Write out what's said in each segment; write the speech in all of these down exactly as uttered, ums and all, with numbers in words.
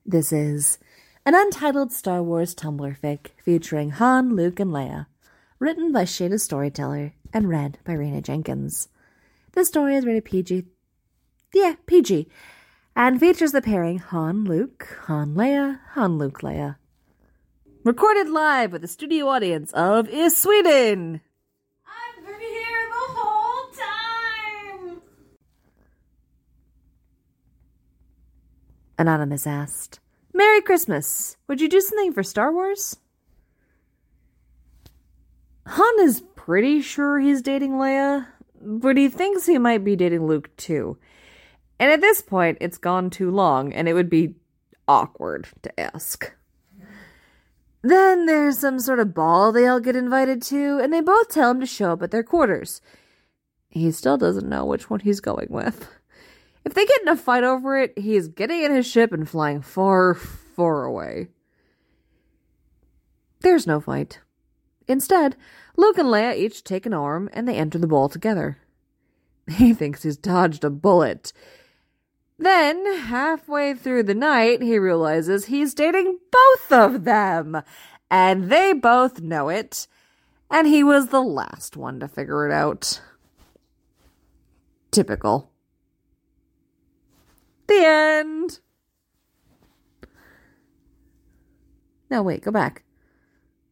This is an untitled Star Wars Tumblr fic featuring Han, Luke, and Leia, written by Shada Storyteller and read by Raina Jenkins. This story is rated P G. Yeah, P G. And features the pairing Han, Luke, Han, Leia, Han, Luke, Leia. Recorded live with a studio audience of Is Sweden! I've been here the whole time! Anonymous asked, Merry Christmas! Would you do something for Star Wars? Han is pretty sure he's dating Leia, but he thinks he might be dating Luke too. And at this point, it's gone too long, and it would be awkward to ask. Then there's some sort of ball they all get invited to, and they both tell him to show up at their quarters. He still doesn't know which one he's going with. If they get in a fight over it, he is getting in his ship and flying far, far away. There's no fight. Instead, Luke and Leia each take an arm, and they enter the ball together. He thinks he's dodged a bullet. Then, halfway through the night, he realizes he's dating both of them. And they both know it. And he was the last one to figure it out. Typical. The end. No, wait, go back.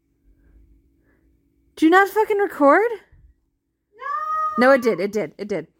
Do you not fucking record? No! No, it did, it did, it did.